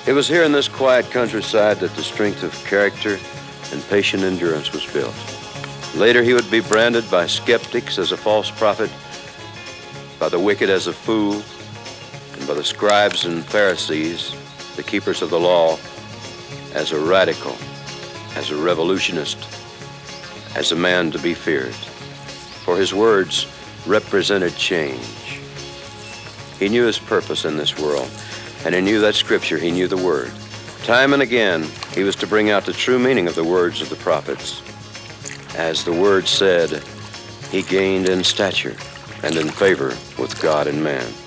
It was here in this quiet countryside that the strength of character and patient endurance was built. Later, he would be branded by skeptics as a false prophet, by the wicked as a fool, and by the scribes and Pharisees, the keepers of the law, as a radical, as a revolutionist, as a man to be feared. For his words represented change. He knew his purpose in this world, and he knew that Scripture, he knew the Word. Time and again, he was to bring out the true meaning of the words of the prophets. As the Word said, he gained in stature and in favor with God and man.